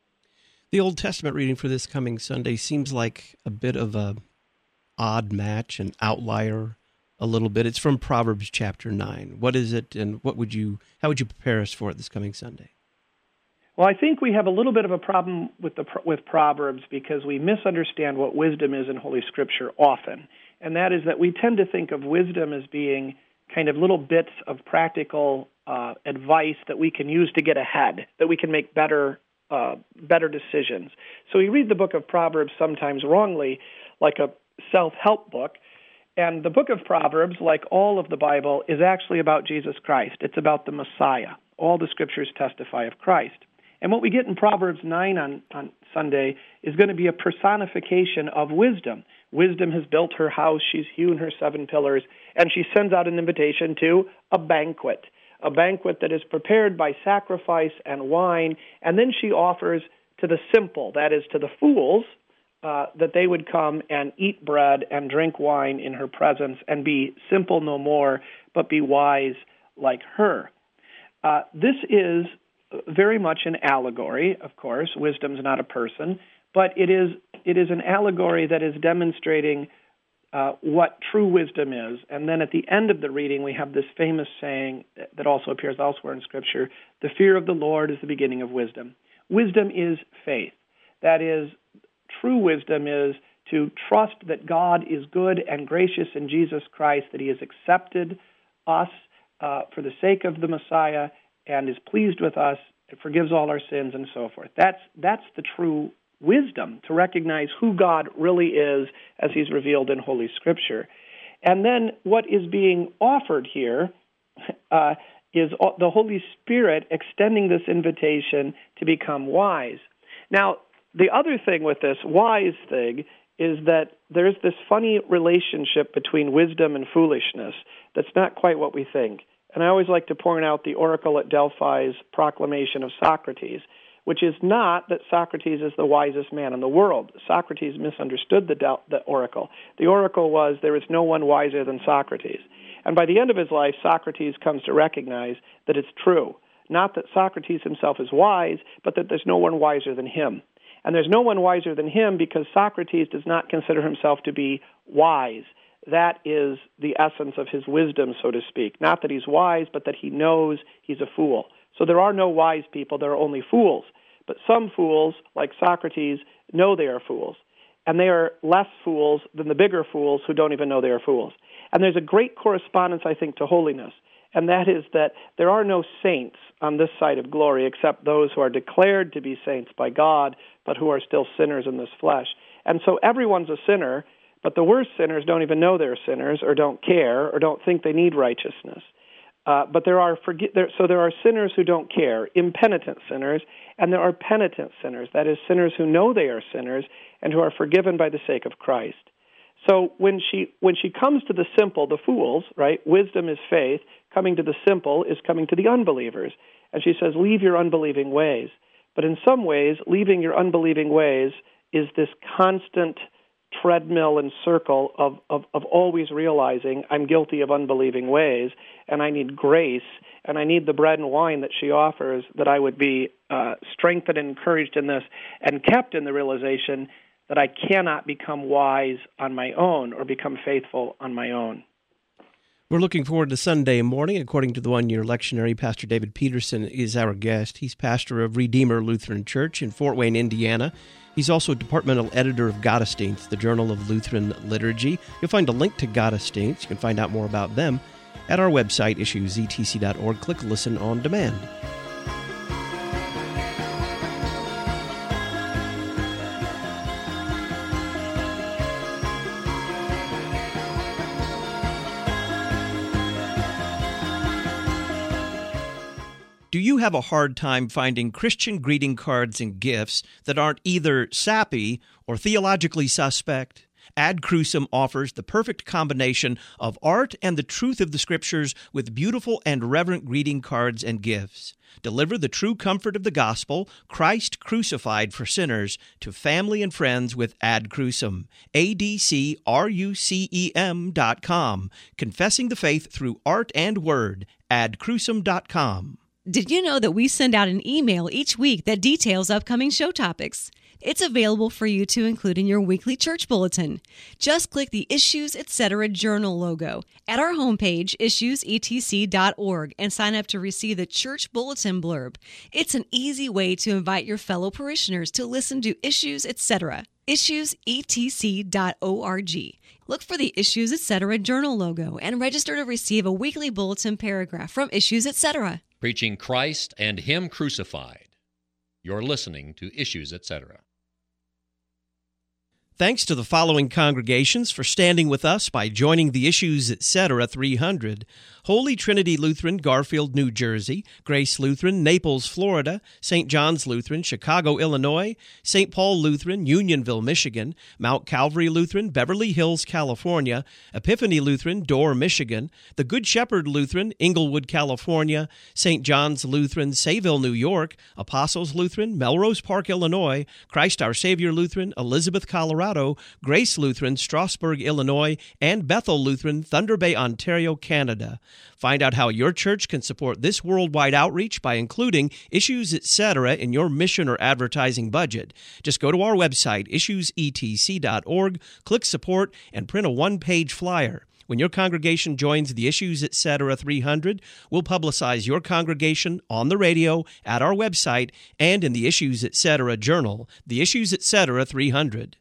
The Old Testament reading for this coming Sunday seems like a bit of a odd match, an outlier a little bit. It's from Proverbs chapter 9. What is it, and how would you prepare us for it this coming Sunday? Well, I think we have a little bit of a problem with Proverbs because we misunderstand what wisdom is in Holy Scripture often. And that is that we tend to think of wisdom as being kind of little bits of practical advice that we can use to get ahead, that we can make better decisions. So we read the book of Proverbs sometimes wrongly, like a self-help book. And the book of Proverbs, like all of the Bible, is actually about Jesus Christ. It's about the Messiah. All the scriptures testify of Christ. And what we get in Proverbs 9 on Sunday is going to be a personification of wisdom. Wisdom has built her house, she's hewn her 7 pillars, and she sends out an invitation to a banquet that is prepared by sacrifice and wine, and then she offers to the simple, that is, to the fools, that they would come and eat bread and drink wine in her presence and be simple no more, but be wise like her. This is very much an allegory, of course. Wisdom's not a person, but it is an allegory that is demonstrating what true wisdom is. And then at the end of the reading, we have this famous saying that also appears elsewhere in Scripture, the fear of the Lord is the beginning of wisdom. Wisdom is faith. That is, true wisdom is to trust that God is good and gracious in Jesus Christ, that he has accepted us for the sake of the Messiah and is pleased with us, forgives all our sins, and so forth. That's the true wisdom, to recognize who God really is as he's revealed in Holy Scripture. And then what is being offered here is the Holy Spirit extending this invitation to become wise. Now, the other thing with this wise thing is that there's this funny relationship between wisdom and foolishness that's not quite what we think. And I always like to point out the oracle at Delphi's proclamation of Socrates, which is not that Socrates is the wisest man in the world. Socrates misunderstood the oracle. The oracle was, there is no one wiser than Socrates. And by the end of his life, Socrates comes to recognize that it's true. Not that Socrates himself is wise, but that there's no one wiser than him. And there's no one wiser than him because Socrates does not consider himself to be wise. That is the essence of his wisdom, so to speak. Not that he's wise, but that he knows he's a fool. So there are no wise people, there are only fools. But some fools, like Socrates, know they are fools. And they are less fools than the bigger fools who don't even know they are fools. And there's a great correspondence, I think, to holiness, and that is that there are no saints on this side of glory except those who are declared to be saints by God, but who are still sinners in this flesh. And so everyone's a sinner, but the worst sinners don't even know they're sinners or don't care or don't think they need righteousness. But there are sinners who don't care, impenitent sinners, and there are penitent sinners, that is, sinners who know they are sinners and who are forgiven by the sake of Christ. So when she comes to the simple, the fools, right, wisdom is faith, coming to the simple is coming to the unbelievers. And she says, leave your unbelieving ways. But in some ways, leaving your unbelieving ways is this constant treadmill and circle of always realizing I'm guilty of unbelieving ways, and I need grace, and I need the bread and wine that she offers, that I would be strengthened and encouraged in this, and kept in the realization that I cannot become wise on my own or become faithful on my own. We're looking forward to Sunday morning. According to the one-year lectionary, Pastor David Peterson is our guest. He's pastor of Redeemer Lutheran Church in Fort Wayne, Indiana. He's also departmental editor of Gottesdienst, the Journal of Lutheran Liturgy. You'll find a link to Gottesdienst. You can find out more about them at our website, issuesetc.org. Click Listen on Demand. Do you have a hard time finding Christian greeting cards and gifts that aren't either sappy or theologically suspect? Ad Crucem offers the perfect combination of art and the truth of the Scriptures with beautiful and reverent greeting cards and gifts. Deliver the true comfort of the gospel, Christ crucified for sinners, to family and friends with Ad Crucem. ADCRUCEM.com. Confessing the faith through art and word. AdCrucem.com. Did you know that we send out an email each week that details upcoming show topics? It's available for you to include in your weekly church bulletin. Just click the Issues Etc. Journal logo at our homepage, issuesetc.org, and sign up to receive the church bulletin blurb. It's an easy way to invite your fellow parishioners to listen to Issues Etc. issuesetc.org. Look for the Issues Etc. Journal logo and register to receive a weekly bulletin paragraph from Issues Etc. Preaching Christ and Him crucified. You're listening to Issues Etc. Thanks to the following congregations for standing with us by joining the Issues Etc. 300. Holy Trinity Lutheran, Garfield, New Jersey; Grace Lutheran, Naples, Florida; St. John's Lutheran, Chicago, Illinois; St. Paul Lutheran, Unionville, Michigan; Mount Calvary Lutheran, Beverly Hills, California; Epiphany Lutheran, Dorr, Michigan; the Good Shepherd Lutheran, Inglewood, California; St. John's Lutheran, Sayville, New York; Apostles Lutheran, Melrose Park, Illinois; Christ Our Savior Lutheran, Elizabeth, Colorado; Grace Lutheran, Strasburg, Illinois; and Bethel Lutheran, Thunder Bay, Ontario, Canada. Find out how your church can support this worldwide outreach by including Issues Etc. in your mission or advertising budget. Just go to our website, issuesetc.org, click Support, and print a one-page flyer. When your congregation joins the Issues Etc. 300, we'll publicize your congregation on the radio, at our website, and in the Issues Etc. Journal, the Issues Etc. 300.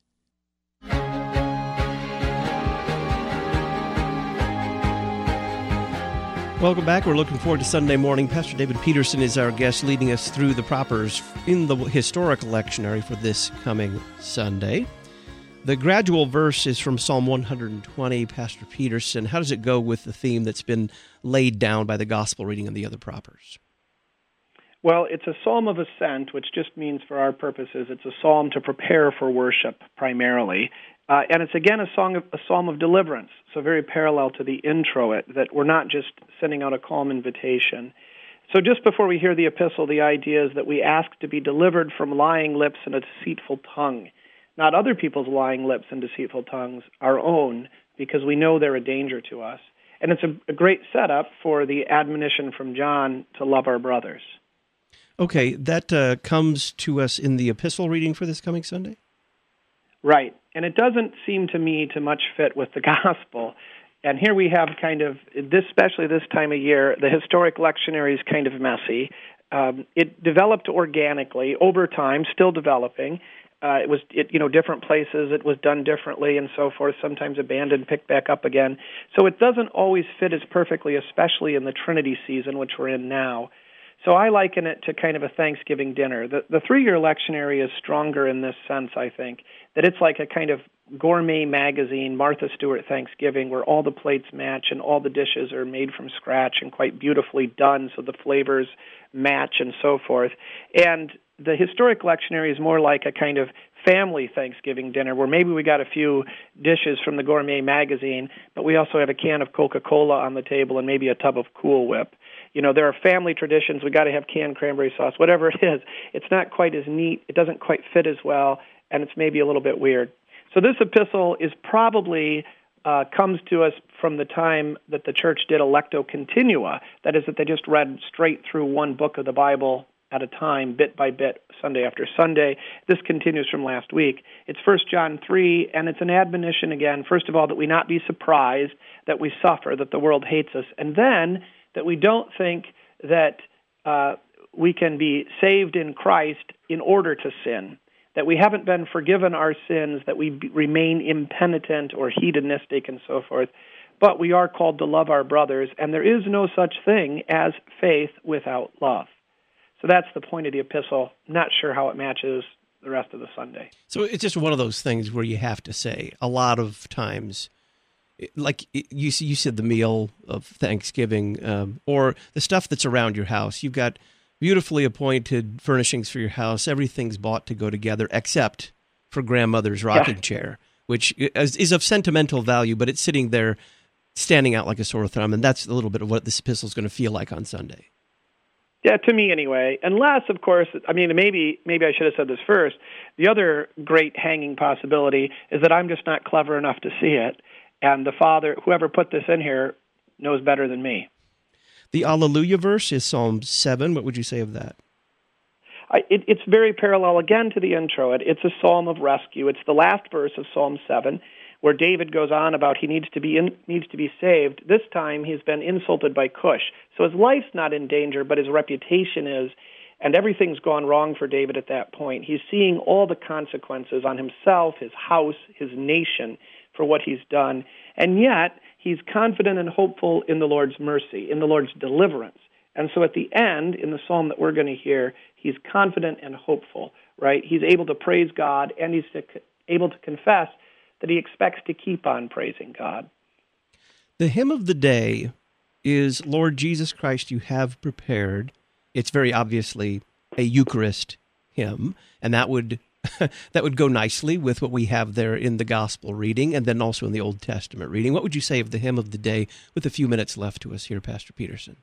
Welcome back. We're looking forward to Sunday morning. Pastor David Peterson is our guest, leading us through the propers in the historical lectionary for this coming Sunday. The gradual verse is from Psalm 120. Pastor Peterson, how does it go with the theme that's been laid down by the gospel reading and the other propers? Well, it's a psalm of ascent, which just means for our purposes it's a psalm to prepare for worship primarily. And it's, again, a psalm of deliverance, so very parallel to the intro, that we're not just sending out a calm invitation. So just before we hear the epistle, the idea is that we ask to be delivered from lying lips and a deceitful tongue, not other people's lying lips and deceitful tongues, our own, because we know they're a danger to us. And it's a great setup for the admonition from John to love our brothers. Okay, that comes to us in the epistle reading for this coming Sunday? Right, and it doesn't seem to me to much fit with the gospel. And here we have kind of, especially this time of year, the historic lectionary is kind of messy. It developed organically over time, still developing, It was different places. It was done differently and so forth, sometimes abandoned, picked back up again. So it doesn't always fit as perfectly, especially in the Trinity season, which we're in now. So I liken it to kind of a Thanksgiving dinner. The 3-year lectionary is stronger in this sense, I think, that it's like a kind of gourmet magazine, Martha Stewart Thanksgiving, where all the plates match and all the dishes are made from scratch and quite beautifully done so the flavors match and so forth. And the historic lectionary is more like a kind of family Thanksgiving dinner where maybe we got a few dishes from the gourmet magazine, but we also have a can of Coca-Cola on the table and maybe a tub of Cool Whip. There are family traditions. We got to have canned cranberry sauce, whatever it is. It's not quite as neat. It doesn't quite fit as well, and it's maybe a little bit weird. So this epistle is probably comes to us from the time that the church did Electio Continua. That is, that they just read straight through one book of the Bible at a time, bit by bit, Sunday after Sunday. This continues from last week. It's 1 John 3, and it's an admonition again, first of all, that we not be surprised that we suffer, that the world hates us, and then that we don't think that we can be saved in Christ in order to sin, that we haven't been forgiven our sins, that we remain impenitent or hedonistic and so forth, but we are called to love our brothers, and there is no such thing as faith without love. So that's the point of the epistle. Not sure how it matches the rest of the Sunday. So it's just one of those things where you have to say, a lot of times, like you said, the meal of Thanksgiving, or the stuff that's around your house. You've got beautifully appointed furnishings for your house. Everything's bought to go together except for grandmother's rocking chair, which is of sentimental value, but it's sitting there standing out like a sore thumb, and that's a little bit of what this epistle is going to feel like on Sunday. Yeah, to me anyway. Unless, of course, maybe I should have said this first. The other great hanging possibility is that I'm just not clever enough to see it, and the Father, whoever put this in here, knows better than me. The Alleluia verse is Psalm 7. What would you say of that? It's very parallel, again, to the intro. It's a psalm of rescue. It's the last verse of Psalm 7, where David goes on about he needs to be saved. This time he's been insulted by Cush. So his life's not in danger, but his reputation is, and everything's gone wrong for David at that point. He's seeing all the consequences on himself, his house, his nation, for what he's done. And yet, he's confident and hopeful in the Lord's mercy, in the Lord's deliverance. And so at the end, in the psalm that we're going to hear, he's confident and hopeful, right? He's able to praise God, and he's able to confess that he expects to keep on praising God. The hymn of the day is, Lord Jesus Christ, you have prepared. It's very obviously a Eucharist hymn, and that would go nicely with what we have there in the Gospel reading and then also in the Old Testament reading. What would you say of the hymn of the day with a few minutes left to us here, Pastor Peterson?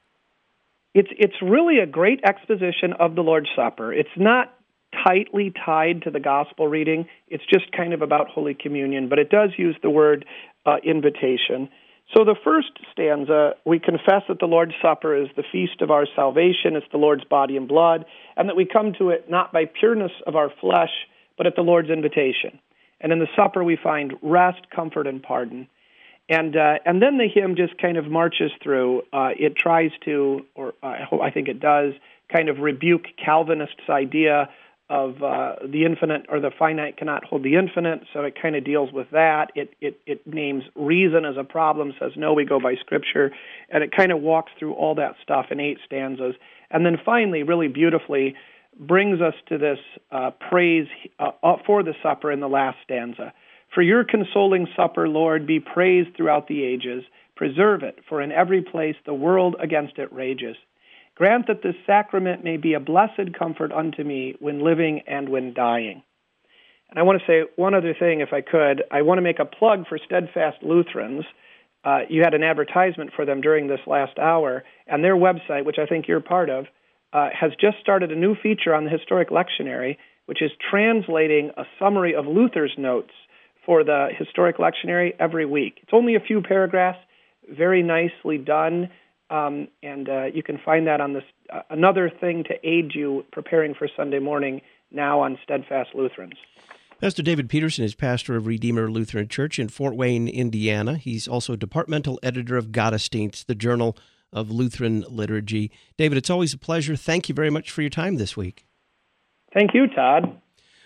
It's really a great exposition of the Lord's Supper. It's not tightly tied to the Gospel reading. It's just kind of about Holy Communion, but it does use the word invitation. So the first stanza, we confess that the Lord's Supper is the feast of our salvation, it's the Lord's body and blood, and that we come to it not by pureness of our flesh, but at the Lord's invitation. And in the supper we find rest, comfort, and pardon. And then the hymn just kind of marches through. It tries to, or I think it does, kind of rebuke Calvinists' idea of the infinite or the finite cannot hold the infinite, so it kind of deals with that. It names reason as a problem, says, no, we go by Scripture, and it kind of walks through all that stuff in 8 stanzas. And then finally, really beautifully, brings us to this praise for the supper in the last stanza. For your consoling supper, Lord, be praised throughout the ages. Preserve it, for in every place the world against it rages. Grant that this sacrament may be a blessed comfort unto me when living and when dying. And I want to say one other thing, if I could. I want to make a plug for Steadfast Lutherans. You had an advertisement for them during this last hour, and their website, which I think you're part of, has just started a new feature on the Historic Lectionary, which is translating a summary of Luther's notes for the Historic Lectionary every week. It's only a few paragraphs, very nicely done, and you can find that on this another thing to aid you preparing for Sunday morning now on Steadfast Lutherans. Pastor David Peterson is pastor of Redeemer Lutheran Church in Fort Wayne, Indiana. He's also departmental editor of Gottesdienst, the Journal of Lutheran Liturgy. David, it's always a pleasure. Thank you very much for your time this week. Thank you, Todd.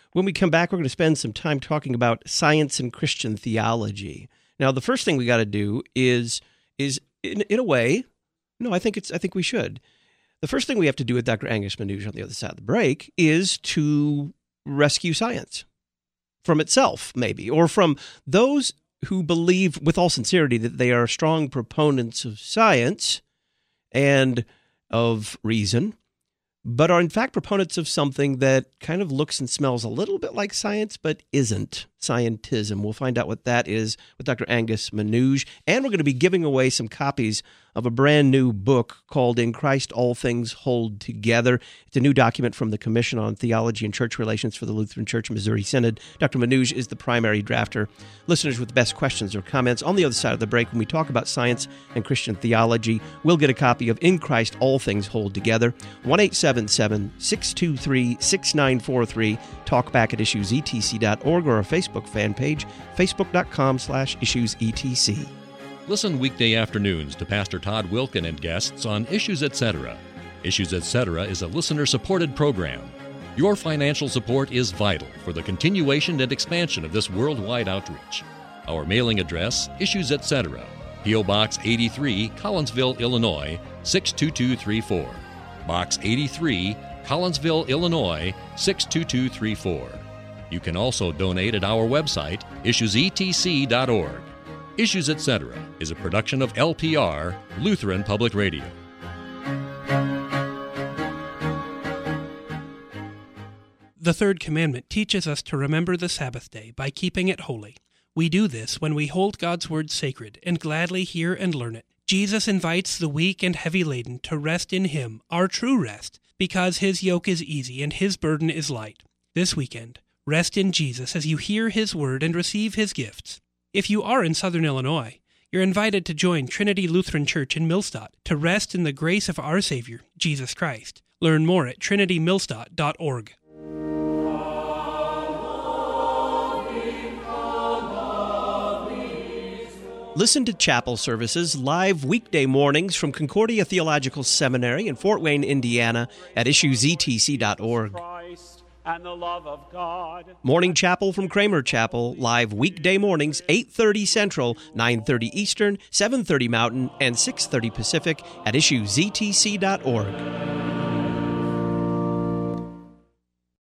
When we come back, we're going to spend some time talking about science and Christian theology. Now, the first thing we got to do is in a way, no, I think we should. The first thing we have to do with Dr. Angus Manouge on the other side of the break is to rescue science from itself, maybe, or from those who believe with all sincerity that they are strong proponents of science and of reason, but are in fact proponents of something that kind of looks and smells a little bit like science, but isn't scientism. We'll find out what that is with Dr. Angus Manouge, and we're going to be giving away some copies of a brand new book called In Christ All Things Hold Together. It's a new document from the Commission on Theology and Church Relations for the Lutheran Church Missouri Synod. Dr. Manouge is the primary drafter. Listeners with the best questions or comments on the other side of the break when we talk about science and Christian theology will get a copy of In Christ All Things Hold Together. 1-877-623-6943. Talk back at issuesetc.org or our Facebook fan page, facebook.com/issuesetc. Listen weekday afternoons to Pastor Todd Wilkin and guests on Issues Etc. Issues Etc. is a listener-supported program. Your financial support is vital for the continuation and expansion of this worldwide outreach. Our mailing address, Issues Etc., P.O. Box 83, Collinsville, Illinois, 62234. Box 83, Collinsville, Illinois, 62234. You can also donate at our website, issuesetc.org. Issues Etc. is a production of LPR, Lutheran Public Radio. The third commandment teaches us to remember the Sabbath day by keeping it holy. We do this when we hold God's word sacred and gladly hear and learn it. Jesus invites the weak and heavy laden to rest in Him, our true rest, because His yoke is easy and His burden is light. This weekend, rest in Jesus as you hear His word and receive His gifts. If you are in Southern Illinois, you're invited to join Trinity Lutheran Church in Millstadt to rest in the grace of our Savior, Jesus Christ. Learn more at trinitymillstadt.org. Listen to chapel services live weekday mornings from Concordia Theological Seminary in Fort Wayne, Indiana at issuesetc.org. And the love of God. Morning Chapel from Kramer Chapel, live weekday mornings, 8:30 Central, 9:30 Eastern, 7:30 Mountain, and 6:30 Pacific at issuesetc.org.